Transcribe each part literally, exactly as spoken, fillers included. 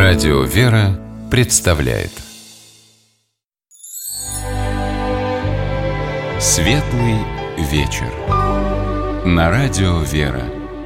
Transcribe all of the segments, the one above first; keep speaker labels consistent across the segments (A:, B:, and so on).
A: Радио «Вера» представляет Светлый вечер на Радио «Вера».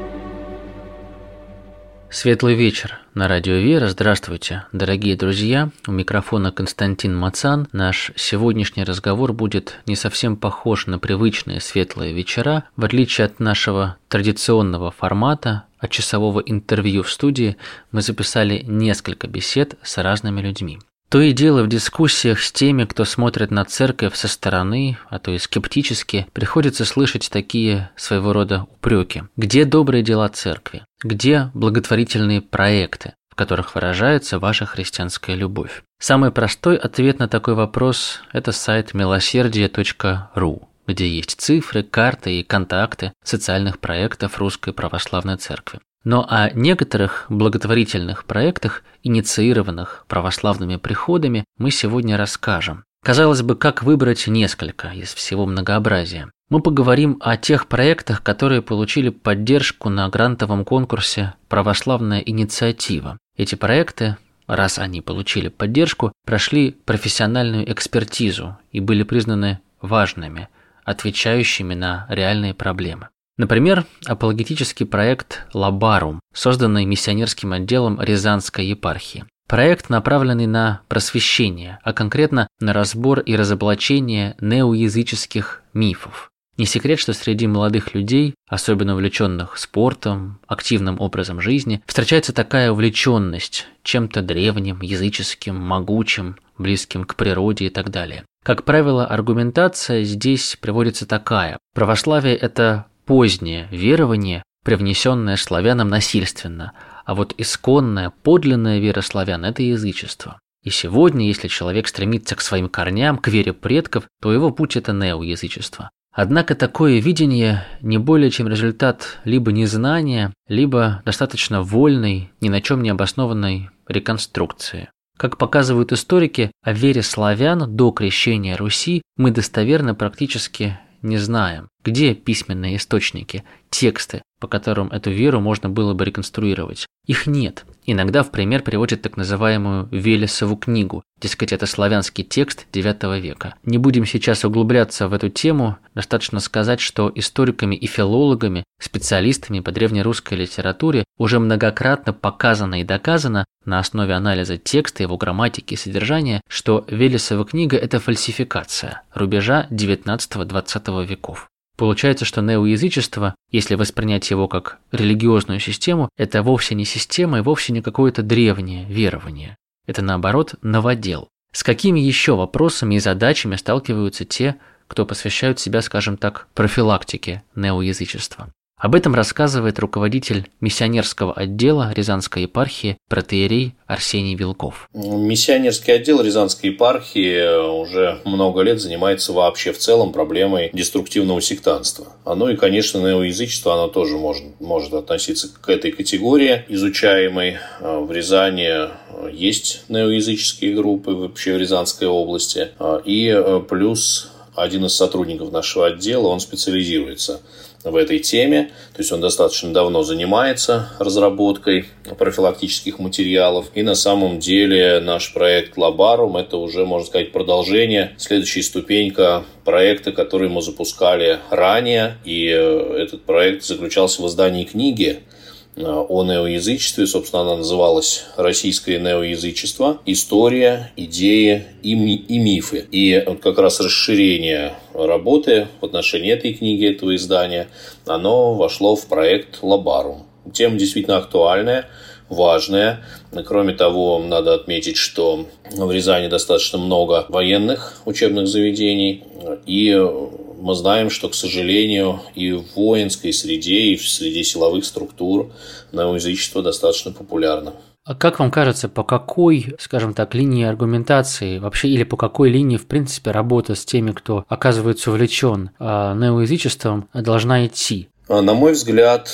B: Светлый вечер на Радио «Вера». Здравствуйте, дорогие друзья. У микрофона Константин Мацан. Наш сегодняшний разговор будет не совсем похож на привычные светлые вечера. В отличие от нашего традиционного формата, от часового интервью в студии, мы записали несколько бесед с разными людьми. То и дело в дискуссиях с теми, кто смотрит на церковь со стороны, а то и скептически, приходится слышать такие своего рода упреки. Где добрые дела церкви? Где благотворительные проекты, в которых выражается ваша христианская любовь? Самый простой ответ на такой вопрос – это сайт милосердие точка ру, где есть цифры, карты и контакты социальных проектов Русской Православной Церкви. Но о некоторых благотворительных проектах, инициированных православными приходами, мы сегодня расскажем. Казалось бы, как выбрать несколько из всего многообразия? Мы поговорим о тех проектах, которые получили поддержку на грантовом конкурсе «Православная инициатива». Эти проекты, раз они получили поддержку, прошли профессиональную экспертизу и были признаны важными, отвечающими на реальные проблемы. Например, апологетический проект «Лабарум», созданный миссионерским отделом Рязанской епархии. Проект, направленный на просвещение, а конкретно на разбор и разоблачение неоязыческих мифов. Не секрет, что среди молодых людей, особенно увлеченных спортом, активным образом жизни, встречается такая увлеченность чем-то древним, языческим, могучим, близким к природе и так далее. Как правило, аргументация здесь приводится такая: православие – это позднее верование, привнесенное славянам насильственно, а вот исконная, подлинная вера славян – это язычество. И сегодня, если человек стремится к своим корням, к вере предков, то его путь – это неоязычество. Однако такое видение не более чем результат либо незнания, либо достаточно вольной, ни на чем не обоснованной реконструкции. Как показывают историки, о вере славян до крещения Руси мы достоверно практически не знаем. Где письменные источники, тексты, по которым эту веру можно было бы реконструировать? Их нет. Иногда в пример приводят так называемую Велесову книгу, дескать, это славянский текст девятого века. Не будем сейчас углубляться в эту тему, достаточно сказать, что историками и филологами, специалистами по древнерусской литературе уже многократно показано и доказано на основе анализа текста, его грамматики и содержания, что Велесова книга – это фальсификация рубежа девятнадцатого-двадцатого веков. Получается, что неоязычество, если воспринять его как религиозную систему, это вовсе не система и вовсе не какое-то древнее верование. Это, наоборот, новодел. С какими еще вопросами и задачами сталкиваются те, кто посвящают себя, скажем так, профилактике неоязычества? Об этом рассказывает руководитель миссионерского отдела Рязанской епархии протоиерей Арсений Вилков.
C: Миссионерский отдел Рязанской епархии уже много лет занимается вообще в целом проблемой деструктивного сектантства. Оно и, конечно, неоязычество, оно тоже может, может относиться к этой категории изучаемой. В Рязани есть неоязыческие группы вообще в Рязанской области. И плюс один из сотрудников нашего отдела, он специализируется в этой теме, то есть он достаточно давно занимается разработкой профилактических материалов. И на самом деле наш проект «Лабарум» – это уже, можно сказать, продолжение, следующая ступенька проекта, который мы запускали ранее. И этот проект заключался в издании книги о неоязычестве. Собственно, она называлась «Российское неоязычество. История, идеи и, ми- и мифы». И вот как раз расширение работы в отношении этой книги, этого издания, оно вошло в проект «Лабарум». Тема действительно актуальная, важная. Кроме того, надо отметить, что в Рязани достаточно много военных учебных заведений, и мы знаем, что, к сожалению, и в воинской среде, и в среде силовых структур неоязычество достаточно популярно.
B: А как вам кажется, по какой, скажем так, линии аргументации вообще или по какой линии, в принципе, работа с теми, кто оказывается увлечен неоязычеством, должна идти?
C: На мой взгляд,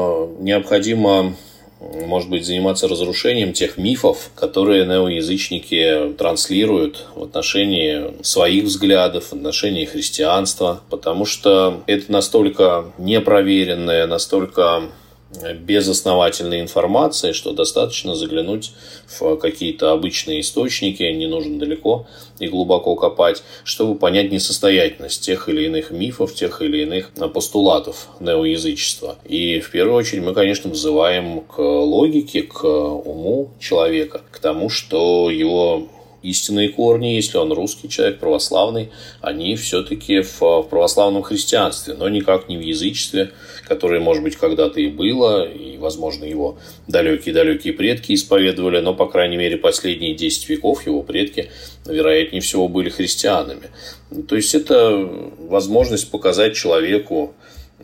C: необходимо, может быть, заниматься разрушением тех мифов, которые неоязычники транслируют в отношении своих взглядов, в отношении христианства, потому что это настолько непроверенное, настолько безосновательной информации, что достаточно заглянуть в какие-то обычные источники, не нужно далеко и глубоко копать, чтобы понять несостоятельность тех или иных мифов, тех или иных постулатов неоязычества. И в первую очередь мы, конечно, взываем к логике, к уму человека, к тому, что его истинные корни, если он русский человек, православный, они все-таки в православном христианстве, но никак не в язычестве, которое, может быть, когда-то и было, и, возможно, его далекие-далекие предки исповедовали, но, по крайней мере, последние десять веков его предки, вероятнее всего, были христианами. То есть, это возможность показать человеку,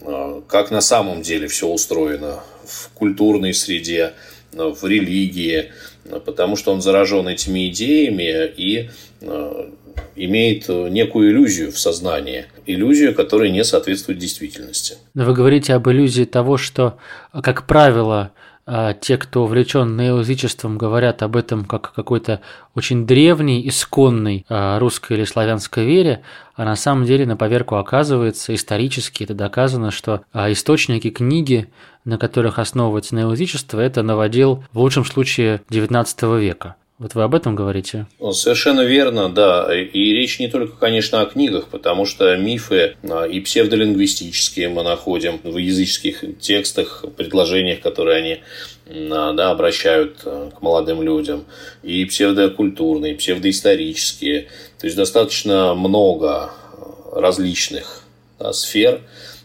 C: как на самом деле все устроено в культурной среде, в религии, потому что он заражен этими идеями и э, имеет некую иллюзию в сознании. Иллюзию, которая не соответствует действительности.
B: Но вы говорите об иллюзии того, что, как правило, те, кто увлечен неоязычеством, говорят об этом как о какой-то очень древней, исконной русской или славянской вере, а на самом деле на поверку оказывается, исторически это доказано, что источники, книги, на которых основывается неоязычество, это новодел в лучшем случае девятнадцатого века. Вот вы об этом говорите?
C: Совершенно верно, да. И речь не только, конечно, о книгах, потому что мифы и псевдолингвистические мы находим в языческих текстах, предложениях, которые они да, обращают к молодым людям, и псевдокультурные, и псевдоисторические. То есть достаточно много различных да, сфер,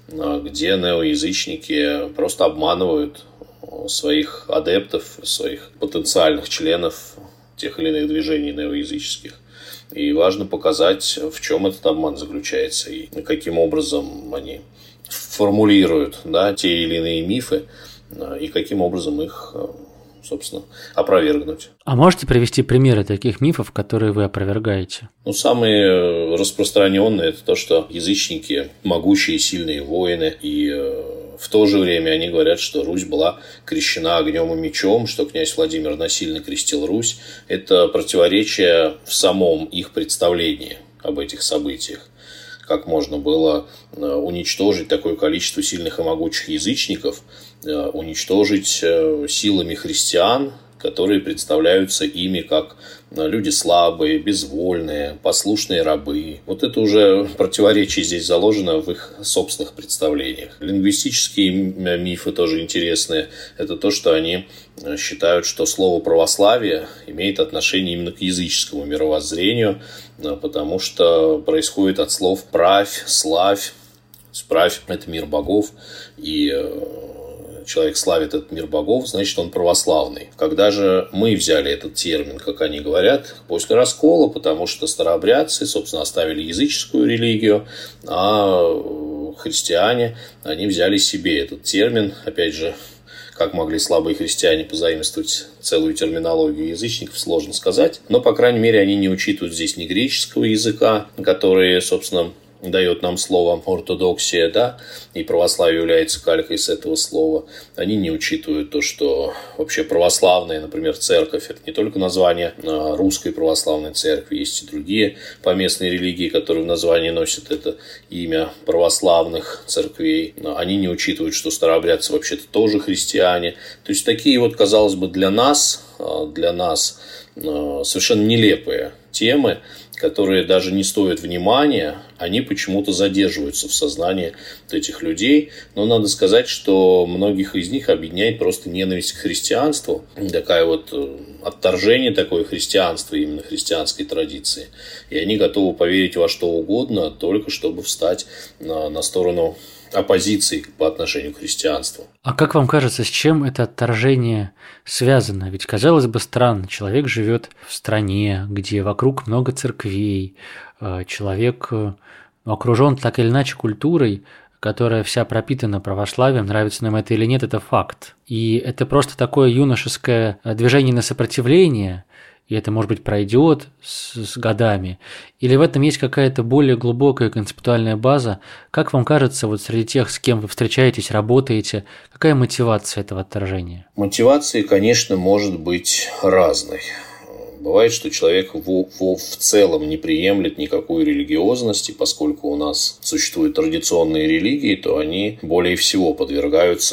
C: где неоязычники просто обманывают своих адептов, своих потенциальных членов тех или иных движений неоязыческих. И важно показать, в чем этот обман заключается и каким образом они формулируют да, те или иные мифы и каким образом их, собственно, опровергнуть.
B: А можете привести примеры таких мифов, которые вы опровергаете?
C: Ну, самые распространенные – это то, что язычники – могучие, сильные воины, и в то же время они говорят, что Русь была крещена огнем и мечом, что князь Владимир насильно крестил Русь. Это противоречие в самом их представлении об этих событиях. Как можно было уничтожить такое количество сильных и могучих язычников, уничтожить силами христиан, которые представляются ими как люди слабые, безвольные, послушные рабы. Вот это уже противоречие здесь заложено в их собственных представлениях. Лингвистические мифы тоже интересные. Это то, что они считают, что слово «православие» имеет отношение именно к языческому мировоззрению, потому что происходит от слов «правь», «славь». «Правь» – это мир богов, и человек славит этот мир богов, значит, он православный. Когда же мы взяли этот термин, как они говорят, после раскола, потому что старообрядцы, собственно, оставили языческую религию, а христиане, они взяли себе этот термин, опять же, как могли слабые христиане позаимствовать целую терминологию язычников, сложно сказать. Но, по крайней мере, они не учитывают здесь ни греческого языка, который, собственно, дает нам слово ортодоксия, да, и православие является калькой с этого слова. Они не учитывают то, что вообще православная, например, церковь, это не только название русской православной церкви, есть и другие поместные религии, которые в названии носят это имя православных церквей. Они не учитывают, что старообрядцы вообще-то тоже христиане. То есть такие вот, казалось бы, для нас, для нас совершенно нелепые темы, которые даже не стоят внимания, они почему-то задерживаются в сознании этих людей. Но надо сказать, что многих из них объединяет просто ненависть к христианству. Такая вот отторжение такое христианства, именно христианской традиции. И они готовы поверить во что угодно, только чтобы встать на, на сторону оппозиции по отношению к христианству.
B: А как вам кажется, с чем это отторжение связано? Ведь, казалось бы, странно. Человек живет в стране, где вокруг много церквей, человек окружен так или иначе культурой, которая вся пропитана православием, нравится нам это или нет, это факт. И это просто такое юношеское движение на сопротивление, и это, может быть, пройдет с, с годами, или в этом есть какая-то более глубокая концептуальная база? Как вам кажется, вот среди тех, с кем вы встречаетесь, работаете, какая мотивация этого отторжения?
C: Мотивация, конечно, может быть разной. Бывает, что человек в, в, в целом не приемлет никакой религиозности, поскольку у нас существуют традиционные религии, то они более всего подвергаются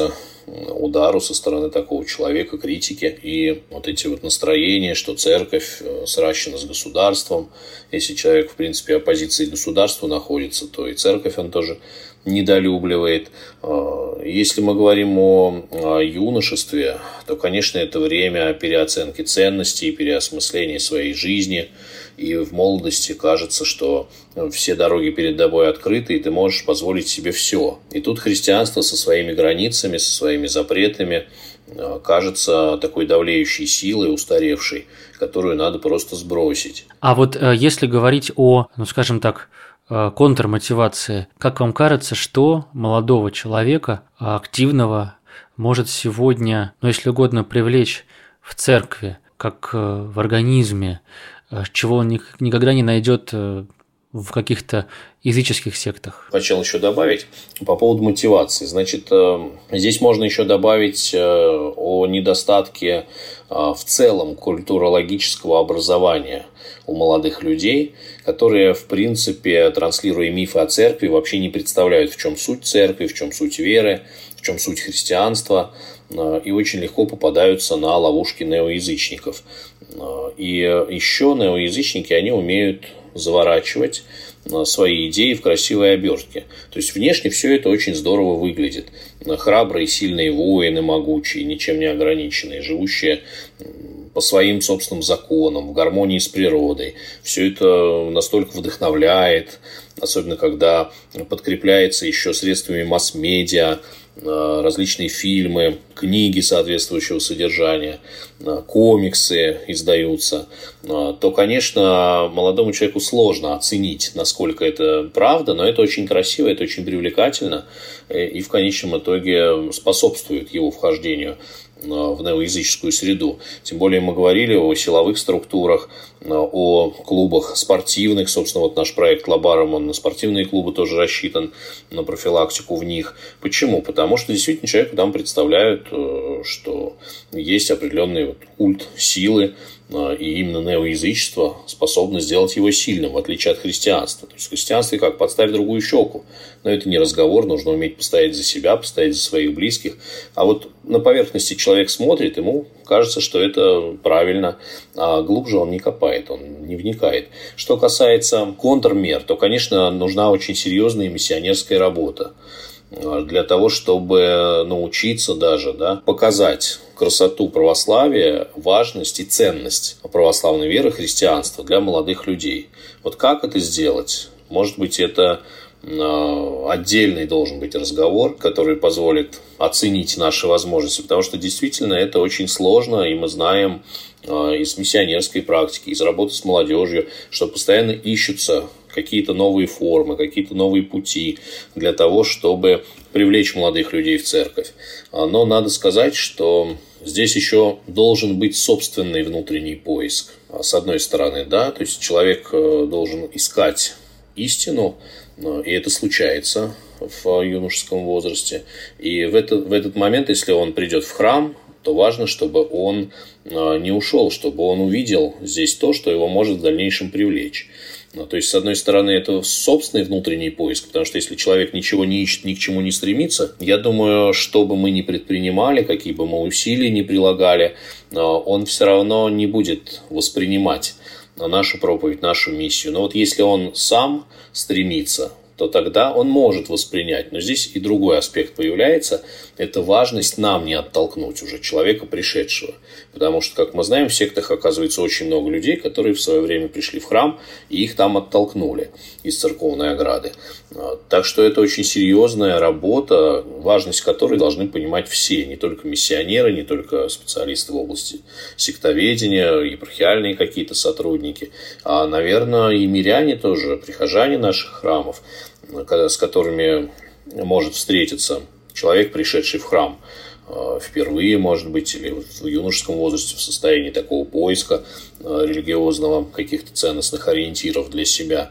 C: удару со стороны такого человека, критики. И вот эти вот настроения, что церковь сращена с государством. Если человек, в принципе, оппозиции государству находится, то и церковь он тоже недолюбливает. Если мы говорим о юношестве, то, конечно, это время переоценки ценностей, переосмысления своей жизни. И в молодости кажется, что все дороги перед тобой открыты, и ты можешь позволить себе все. И тут христианство со своими границами, со своими запретами кажется такой давлеющей силой, устаревшей, которую надо просто сбросить.
B: А вот если говорить о, ну скажем так, контрмотивации, как вам кажется, что молодого человека, активного, может сегодня, ну если угодно, привлечь в церкви, как в организме, чего он никогда не найдет в каких-то языческих сектах?
C: Хотел еще добавить по поводу мотивации. Значит, здесь можно еще добавить о недостатке в целом культурологического образования у молодых людей, которые, в принципе, транслируя мифы о церкви, вообще не представляют, в чем суть церкви, в чем суть веры, в чем суть христианства, и очень легко попадаются на ловушки неоязычников. И еще неоязычники, они умеют заворачивать свои идеи в красивые обертки. То есть внешне все это очень здорово выглядит. Храбрые, сильные воины, могучие, ничем не ограниченные, живущие по своим собственным законам, в гармонии с природой. Все это настолько вдохновляет, особенно когда подкрепляется еще средствами масс-медиа, различные фильмы, книги соответствующего содержания, комиксы издаются, то, конечно, молодому человеку сложно оценить, насколько это правда, но это очень красиво, это очень привлекательно и в конечном итоге способствует его вхождению в неоязыческую среду. Тем более мы говорили о силовых структурах, о клубах спортивных. Собственно, вот наш проект Лабаром, он на спортивные клубы тоже рассчитан, на профилактику в них. Почему? Потому что действительно человеку там представляют, что есть определенный вот культ силы, и именно неоязычество способно сделать его сильным, в отличие от христианства. То есть в христианстве как подставь другую щеку. Но это не разговор, нужно уметь постоять за себя, постоять за своих близких. А вот на поверхности человек смотрит, ему кажется, что это правильно, а глубже он не копает, он не вникает. Что касается контрмер, то, конечно, нужна очень серьезная миссионерская работа для того, чтобы научиться даже, да, показать красоту православия, важность и ценность православной веры, христианства для молодых людей. Вот как это сделать? Может быть, это отдельный должен быть разговор, который позволит оценить наши возможности, потому что действительно это очень сложно, и мы знаем из миссионерской практики, из работы с молодежью, что постоянно ищутся какие-то новые формы, какие-то новые пути для того, чтобы привлечь молодых людей в церковь. Но надо сказать, что здесь еще должен быть собственный внутренний поиск. С одной стороны, да, то есть человек должен искать истину, и это случается в юношеском возрасте. И в этот, в этот момент, если он придет в храм, то важно, чтобы он не ушел, чтобы он увидел здесь то, что его может в дальнейшем привлечь. Ну, то есть, с одной стороны, это собственный внутренний поиск, потому что если человек ничего не ищет, ни к чему не стремится, я думаю, что бы мы ни предпринимали, какие бы мы усилия ни прилагали, он все равно не будет воспринимать нашу проповедь, нашу миссию. Но вот если он сам стремится, то тогда он может воспринять. Но здесь и другой аспект появляется. Это важность нам не оттолкнуть уже человека, пришедшего. Потому что, как мы знаем, в сектах оказывается очень много людей, которые в свое время пришли в храм, и их там оттолкнули из церковной ограды. Так что это очень серьезная работа, важность которой должны понимать все. Не только миссионеры, не только специалисты в области сектоведения, епархиальные какие-то сотрудники, а, наверное, и миряне тоже, прихожане наших храмов, с которыми может встретиться человек, пришедший в храм впервые, может быть, или в юношеском возрасте в состоянии такого поиска религиозного, каких-то ценностных ориентиров для себя.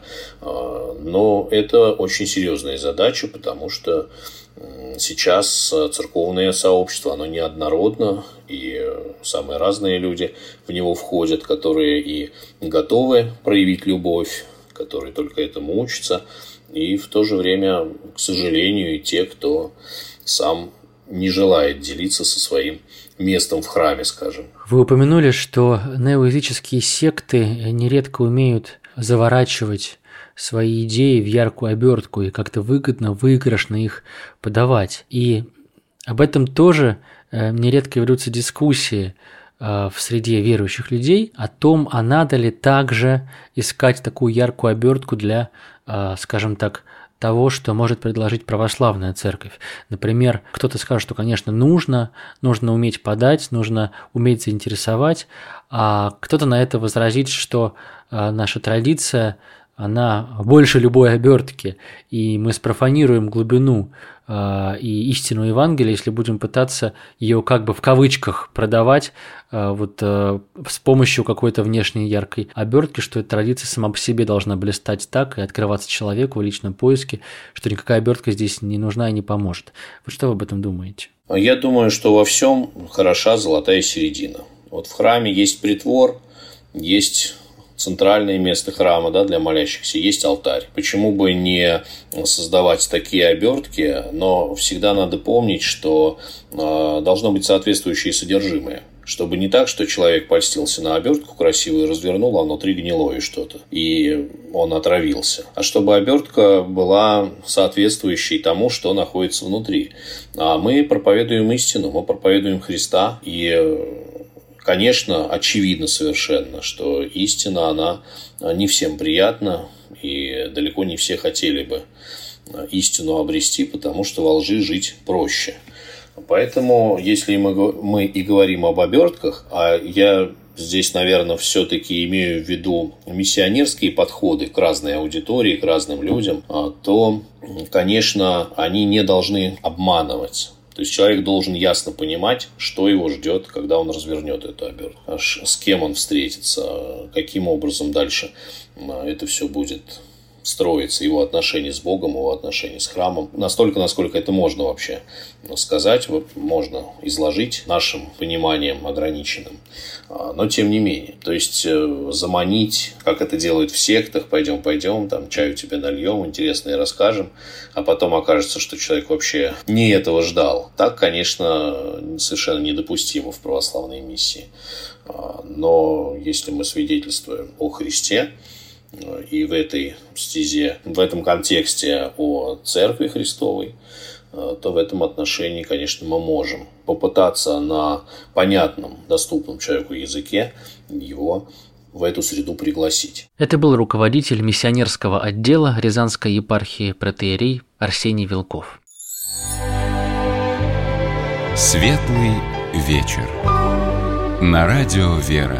C: Но это очень серьезная задача, потому что сейчас церковное сообщество, оно неоднородно, и самые разные люди в него входят, которые и готовы проявить любовь, которые только этому учатся, и в то же время, к сожалению, и те, кто сам не желает делиться со своим местом в храме, скажем.
B: Вы упомянули, что неоязыческие секты нередко умеют заворачивать свои идеи в яркую обертку и как-то выгодно, выигрышно их подавать. И об этом тоже нередко ведутся дискуссии в среде верующих людей о том, а надо ли также искать такую яркую обертку для, скажем так, того, что может предложить православная церковь. Например, кто-то скажет, что, конечно, нужно, нужно уметь подать, нужно уметь заинтересовать, а кто-то на это возразит, что наша традиция, она больше любой обертки, и мы спрофанируем глубину э, и истину Евангелия, если будем пытаться ее как бы в кавычках продавать э, вот, э, с помощью какой-то внешней яркой обертки, что эта традиция сама по себе должна блистать так и открываться человеку в личном поиске, что никакая обертка здесь не нужна и не поможет. Вот что вы об этом думаете?
C: Я думаю, что во всем хороша золотая середина. Вот в храме есть притвор, есть центральное место храма, да, для молящихся, есть алтарь. Почему бы не создавать такие обертки, но всегда надо помнить, что э, должно быть соответствующее содержимое. Чтобы не так, что человек польстился на обертку красивую, развернул, а внутри гнилое что-то, и он отравился. А чтобы обертка была соответствующей тому, что находится внутри. А мы проповедуем истину, мы проповедуем Христа, и конечно, очевидно совершенно, что истина, она не всем приятна, и далеко не все хотели бы истину обрести, потому что во лжи жить проще. Поэтому, если мы, мы и говорим об обертках, а я здесь, наверное, все-таки имею в виду миссионерские подходы к разной аудитории, к разным людям, то, конечно, они не должны обманывать. То есть человек должен ясно понимать, что его ждет, когда он развернет эту обертку, с кем он встретится, каким образом дальше это все будет строиться, его отношения с Богом, его отношения с храмом. Настолько, насколько это можно вообще сказать, можно изложить нашим пониманием ограниченным. Но тем не менее. То есть заманить, как это делают в сектах, пойдем, пойдем, там чаю тебе нальем, интересное расскажем, а потом окажется, что человек вообще не этого ждал. Так, конечно, совершенно недопустимо в православной миссии. Но если мы свидетельствуем о Христе, и в этой стезе, в этом контексте о Церкви Христовой, то в этом отношении, конечно, мы можем попытаться на понятном, доступном человеку языке его в эту среду пригласить.
B: Это был руководитель миссионерского отдела Рязанской епархии протоиерей Арсений Вилков.
A: Светлый вечер. На радио «Вера».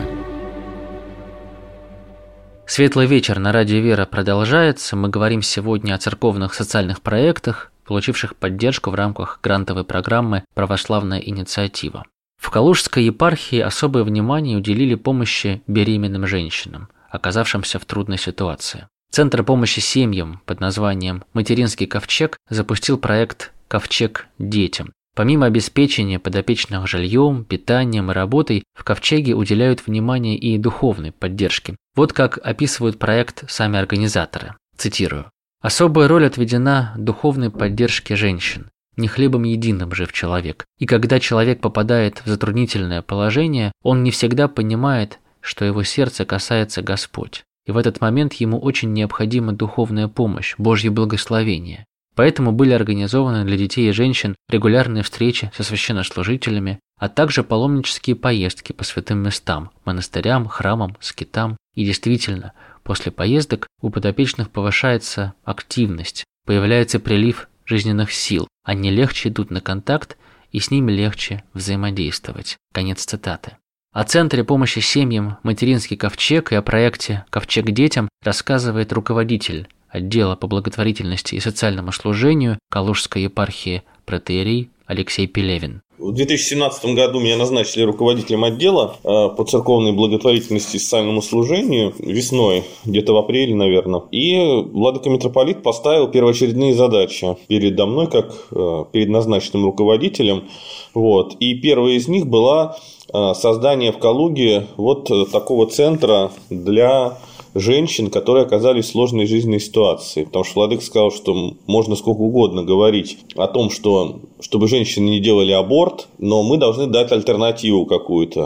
B: Светлый вечер на радио «Вера» продолжается. Мы говорим сегодня о церковных социальных проектах, получивших поддержку в рамках грантовой программы «Православная инициатива». В Калужской епархии особое внимание уделили помощи беременным женщинам, оказавшимся в трудной ситуации. Центр помощи семьям под названием «Материнский ковчег» запустил проект «Ковчег детям». Помимо обеспечения подопечных жильем, питанием и работой, в Ковчеге уделяют внимание и духовной поддержке. Вот как описывают проект сами организаторы. Цитирую. «Особая роль отведена духовной поддержке женщин. Не хлебом единым жив человек. И когда человек попадает в затруднительное положение, он не всегда понимает, что его сердце касается Господь. И в этот момент ему очень необходима духовная помощь, Божье благословение. Поэтому были организованы для детей и женщин регулярные встречи со священнослужителями, а также паломнические поездки по святым местам, монастырям, храмам, скитам. И действительно, после поездок у подопечных повышается активность, появляется прилив жизненных сил, они легче идут на контакт и с ними легче взаимодействовать». Конец цитаты. О Центре помощи семьям «Материнский ковчег» и о проекте «Ковчег детям» рассказывает руководитель отдела по благотворительности и социальному служению Калужской епархии протоиерей Алексей Пелевин.
D: В две тысячи семнадцатом году меня назначили руководителем отдела по церковной благотворительности и социальному служению весной, где-то в апреле, наверное. И владыка митрополит поставил первоочередные задачи передо мной, как перед назначенным руководителем. Вот. И первая из них была создание в Калуге вот такого центра для женщин, которые оказались в сложной жизненной ситуации. Потому что владыка сказал, что можно сколько угодно говорить о том, что чтобы женщины не делали аборт, но мы должны дать альтернативу какую-то.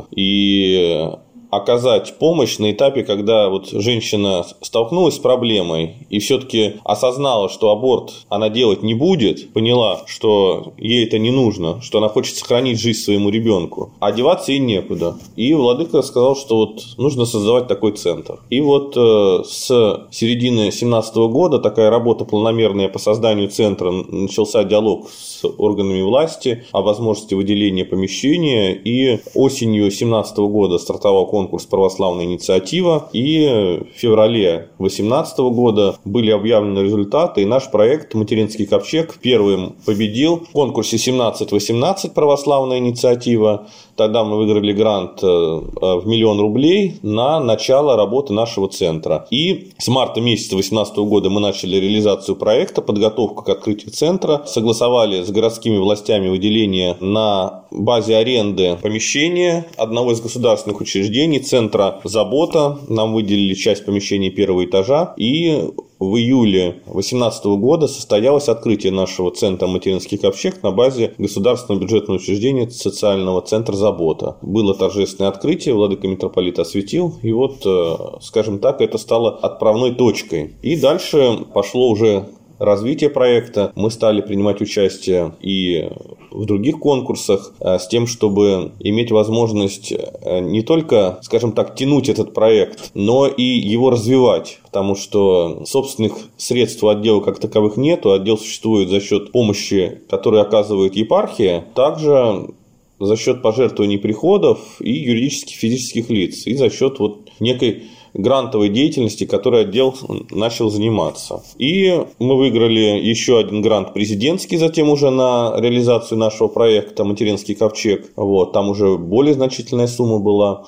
D: И оказать помощь на этапе, когда вот женщина столкнулась с проблемой и все-таки осознала, что аборт она делать не будет, поняла, что ей это не нужно, что она хочет сохранить жизнь своему ребенку, а деваться ей некуда. И владыка сказал, что вот нужно создавать такой центр. И вот э, с середины две тысячи семнадцатого года такая работа планомерная по созданию центра, начался диалог с органами власти о возможности выделения помещения, и осенью две тысячи семнадцатого года стартовал конкурс «Православная инициатива», и в феврале две тысячи восемнадцатого года были объявлены результаты, и наш проект «Материнский ковчег» первым победил в конкурсе семнадцать восемнадцать «Православная инициатива». Тогда мы выиграли грант в миллион рублей на начало работы нашего центра. И с марта месяца две тысячи восемнадцатого года мы начали реализацию проекта, подготовку к открытию центра, согласовали с городскими властями выделение на базе аренды помещения одного из государственных учреждений, центра «Забота». Нам выделили часть помещений первого этажа, и в июле две тысячи восемнадцатого года состоялось открытие нашего центра «Материнский ковчег» на базе государственного бюджетного учреждения социального центра «Забота». Было торжественное открытие, владыка митрополит осветил, и вот, скажем так, это стало отправной точкой. И дальше пошло уже развитие проекта. Мы стали принимать участие и в других конкурсах с тем, чтобы иметь возможность не только, скажем так, тянуть этот проект, но и его развивать. Потому что собственных средств у отдела как таковых нету. Отдел существует за счет помощи, которую оказывает епархия. Также за счет пожертвований приходов и юридических и физических лиц. И за счет вот некой грантовой деятельности, которой отдел начал заниматься. И мы выиграли еще один грант президентский, затем уже на реализацию нашего проекта «Материнский ковчег». Вот, там уже более значительная сумма была.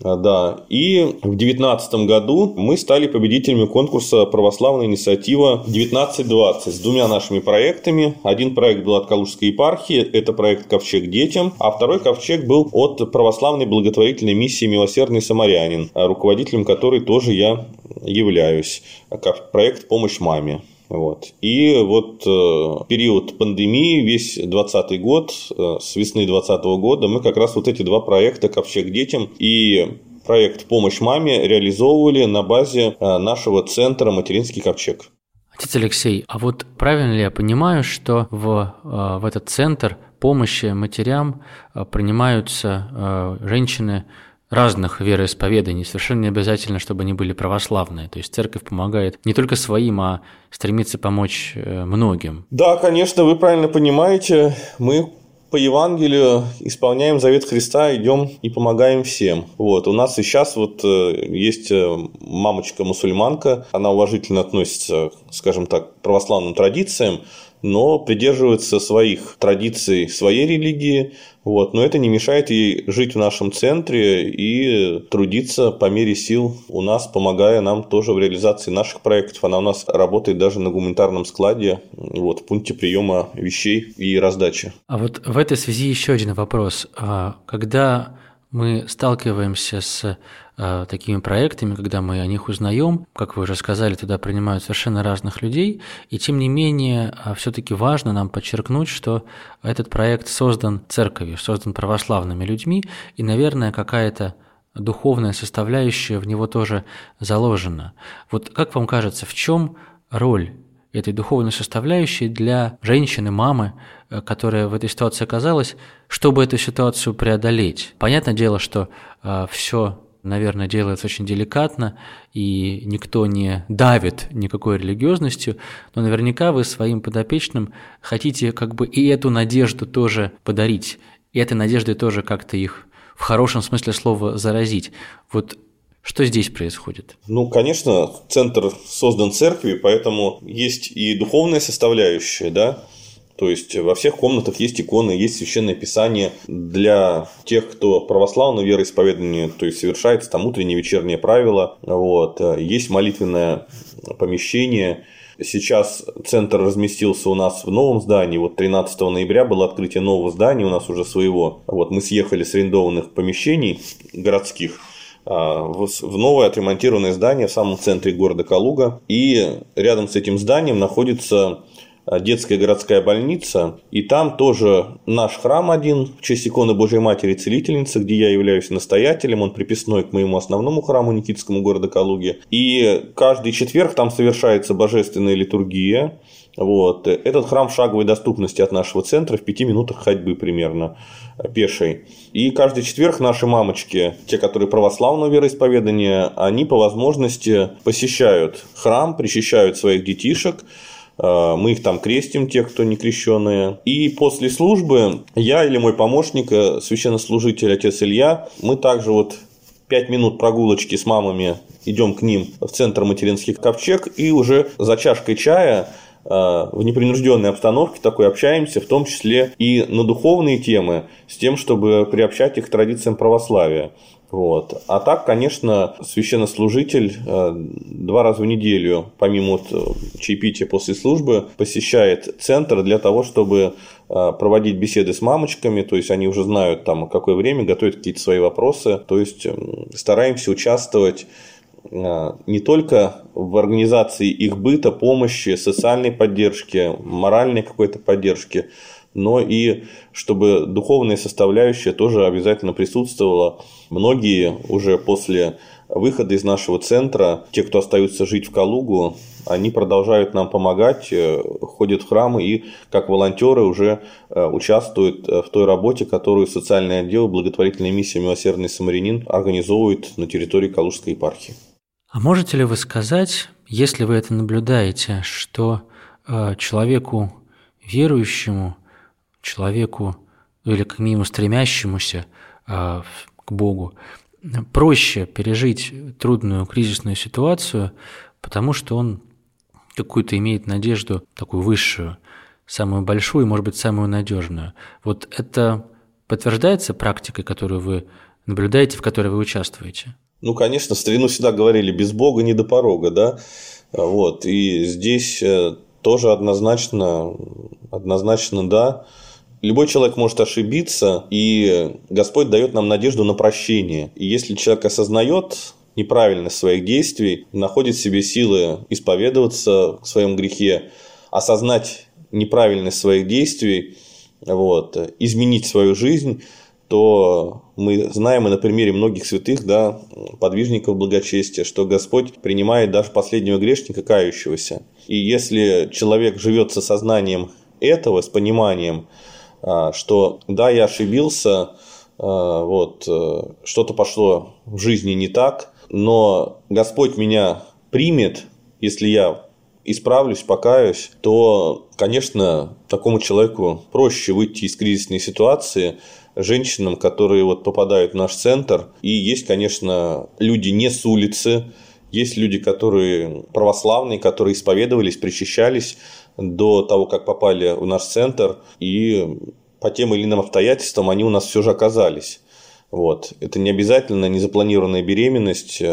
D: Да. И в две тысячи девятнадцатом году мы стали победителями конкурса «Православная инициатива девятнадцать двадцать» с двумя нашими проектами. Один проект был от Калужской епархии, это проект «Ковчег детям», а второй ковчег был от православной благотворительной миссии «Милосердный самарянин», руководителем которой тоже я являюсь. Проект «Помощь маме». Вот. И вот э, период пандемии, весь двадцатый год, э, с весны двадцатого года мы как раз вот эти два проекта «Ковчег детям» и проект «Помощь маме» реализовывали на базе э, нашего центра «Материнский ковчег».
B: Отец Алексей, а вот правильно ли я понимаю, что в, э, в этот центр помощи матерям э, принимаются э, женщины разных вероисповеданий, совершенно не обязательно, чтобы они были православные. То есть церковь помогает не только своим, а стремится помочь многим.
D: Да, конечно, вы правильно понимаете. Мы по Евангелию исполняем завет Христа, идем и помогаем всем. Вот. У нас и сейчас вот есть мамочка-мусульманка, она уважительно относится, скажем так, к православным традициям, но придерживается своих традиций, своей религии. Вот. Но это не мешает ей жить в нашем центре и трудиться по мере сил у нас, помогая нам тоже в реализации наших проектов. Она у нас работает даже на гуманитарном складе, вот, в пункте приема вещей и раздачи.
B: А вот в этой связи еще один вопрос. Когда мы сталкиваемся с э, такими проектами, когда мы о них узнаем, как вы уже сказали, туда принимают совершенно разных людей, и тем не менее э, все-таки важно нам подчеркнуть, что этот проект создан церковью, создан православными людьми, и, наверное, какая-то духовная составляющая в него тоже заложена. Вот как вам кажется, в чем роль этой духовной составляющей для женщины, мамы, которая в этой ситуации оказалась, чтобы эту ситуацию преодолеть? Понятное дело, что э, все, наверное, делается очень деликатно, и никто не давит никакой религиозностью, но наверняка вы своим подопечным хотите как бы и эту надежду тоже подарить, и этой надеждой тоже как-то их в хорошем смысле слова заразить. Вот что здесь происходит?
D: Ну, конечно, центр создан церковью, поэтому есть и духовная составляющая, да. То есть во всех комнатах есть иконы, есть священное писание для тех, кто православного вероисповедания, то есть совершается там утреннее, вечернее правило. Вот. Есть молитвенное помещение. Сейчас центр разместился у нас в новом здании. Вот тринадцатого ноября было открытие нового здания у нас уже своего. Вот мы съехали с арендованных помещений городских. в новое отремонтированное здание в самом центре города Калуга. И рядом с этим зданием находится детская городская больница. И там тоже наш храм один в честь иконы Божьей Матери Целительницы, где я являюсь настоятелем. Он приписной к моему основному храму Никитскому города Калуги. И каждый четверг там совершается божественная литургия. Вот. Этот храм в шаговой доступности от нашего центра, в пяти минутах ходьбы примерно пешей. И каждый четверг наши мамочки, те, которые православного вероисповедания, они по возможности посещают храм, причащают своих детишек. Мы их там крестим, тех, кто не крещенные. И после службы я или мой помощник, священнослужитель отец Илья, мы также вот пять минут прогулочки с мамами идем к ним в центр материнских ковчег и уже за чашкой чая в непринужденной обстановке такой общаемся, в том числе и на духовные темы, с тем, чтобы приобщать их к традициям православия. Вот. А так, конечно, священнослужитель два раза в неделю, помимо вот чаепития после службы, посещает центр для того, чтобы проводить беседы с мамочками, то есть они уже знают, там, какое время, готовят какие-то свои вопросы, то есть стараемся участвовать не только в организации их быта, помощи, социальной поддержки, моральной какой-то поддержки, но и чтобы духовная составляющая тоже обязательно присутствовала. Многие уже после выхода из нашего центра, те, кто остаются жить в Калугу, они продолжают нам помогать, ходят в храмы и как волонтеры уже участвуют в той работе, которую социальный отдел благотворительной миссии «Милосердный самарянин» организовывает на территории Калужской епархии.
B: А можете ли вы сказать, если вы это наблюдаете, что человеку верующему, человеку или как минимум стремящемуся к Богу, проще пережить трудную кризисную ситуацию, потому что он какую-то имеет надежду, такую высшую, самую большую, может быть, самую надежную. Вот это подтверждается практикой, которую вы наблюдаете, в которой вы участвуете?
D: Ну, конечно, в старину всегда говорили, без Бога не до порога, да, вот, и здесь тоже однозначно, однозначно да, любой человек может ошибиться, и Господь дает нам надежду на прощение, и если человек осознает неправильность своих действий, находит в себе силы исповедоваться в своем грехе, осознать неправильность своих действий, вот, изменить свою жизнь, то мы знаем и на примере многих святых, да, подвижников благочестия, что Господь принимает даже последнего грешника, кающегося. И если человек живет с осознанием этого, с пониманием, что да, я ошибился, вот, что-то пошло в жизни не так, но Господь меня примет, если я исправлюсь, покаюсь, то, конечно, такому человеку проще выйти из кризисной ситуации, женщинам, которые вот попадают в наш центр. И есть, конечно, люди не с улицы, есть люди, которые православные, которые исповедовались, причащались до того, как попали в наш центр, и по тем или иным обстоятельствам они у нас все же оказались. Вот. Это не обязательно незапланированная беременность,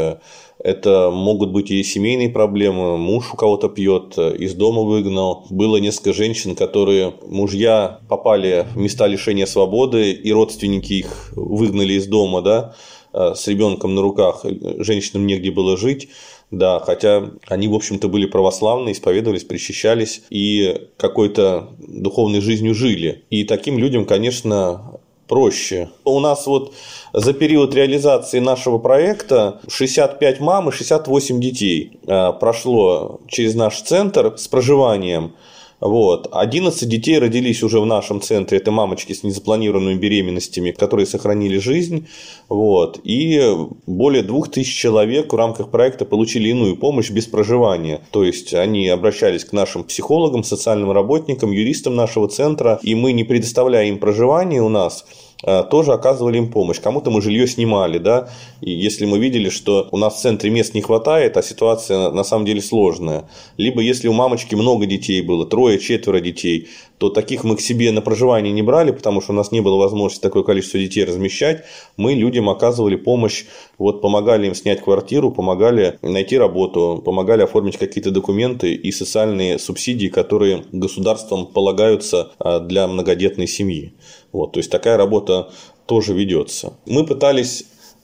D: это могут быть и семейные проблемы, муж у кого-то пьет, из дома выгнал. Было несколько женщин, которые мужья попали в места лишения свободы, и родственники их выгнали из дома, да, с ребенком на руках, женщинам негде было жить. Да, хотя они, в общем-то, были православные, исповедовались, причащались и какой-то духовной жизнью жили. И таким людям, конечно, проще. У нас вот за период реализации нашего проекта шестьдесят пять мам и шестьдесят восемь детей прошло через наш центр с проживанием. Вот. одиннадцать детей родились уже в нашем центре. Это мамочки с незапланированными беременностями, которые сохранили жизнь. Вот. И более двух тысяч человек в рамках проекта получили иную помощь без проживания. То есть они обращались к нашим психологам, социальным работникам, юристам нашего центра. И мы, не предоставляя им проживание у нас, тоже оказывали им помощь. Кому-то мы жилье снимали, да, и если мы видели, что у нас в центре мест не хватает, а ситуация на самом деле сложная, либо если у мамочки много детей было, трое, четверо детей, то таких мы к себе на проживание не брали, потому что у нас не было возможности такое количество детей размещать. Мы людям оказывали помощь, вот, помогали им снять квартиру, помогали найти работу, помогали оформить какие-то документы и социальные субсидии, которые государством полагаются для многодетной семьи. Вот, то есть такая работа тоже ведется. Мы пытались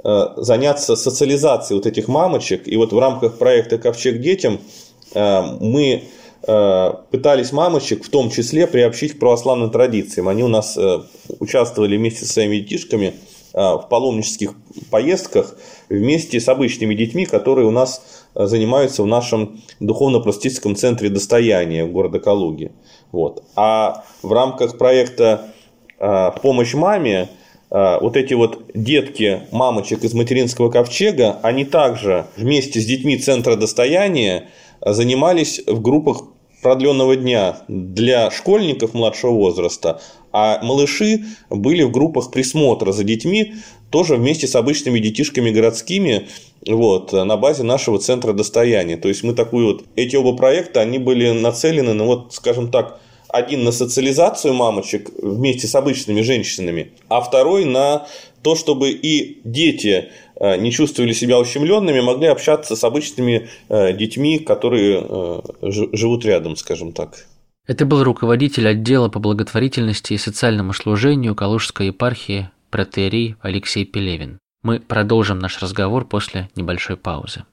D: заняться социализацией вот этих мамочек. И вот в рамках проекта «Ковчег детям» мы пытались мамочек в том числе приобщить к православным традициям. Они у нас участвовали вместе со своими детишками в паломнических поездках вместе с обычными детьми, которые у нас занимаются в нашем духовно-просветительском центре «Достояние» города Калуги. Вот. А в рамках проекта «Помощь маме» вот эти вот детки мамочек из материнского ковчега, они также вместе с детьми центра «Достояние» занимались в группах продленного дня для школьников младшего возраста, а малыши были в группах присмотра за детьми, тоже вместе с обычными детишками городскими, вот, на базе нашего центра «Достояние». То есть мы такую вот, эти оба проекта, они были нацелены на, вот, скажем так, один на социализацию мамочек вместе с обычными женщинами, а второй на то, чтобы и дети не чувствовали себя ущемленными, могли общаться с обычными детьми, которые живут рядом, скажем так.
B: Это был руководитель отдела по благотворительности и социальному служению Калужской епархии протоиерей Алексей Пелевин. Мы продолжим наш разговор после небольшой паузы.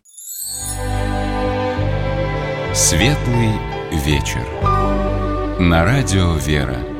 A: Светлый вечер. На радио «Вера».